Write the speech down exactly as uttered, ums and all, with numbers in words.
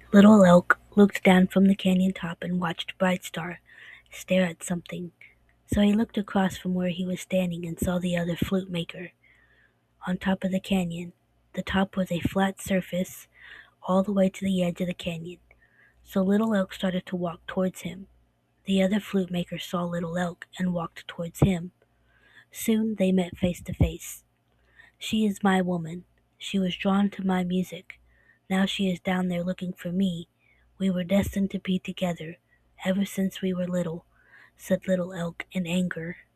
Little Elk looked down from the canyon top and watched Bright Star stare at something. So he looked across from where he was standing and saw the other flute maker on top of the canyon. The top was a flat surface all the way to the edge of the canyon. So Little Elk started to walk towards him. The other flute maker saw Little Elk and walked towards him. Soon they met face to face. She is my woman. She was drawn to my music. Now she is down there looking for me. We were destined to be together ever since we were little, said Little Elk in anger.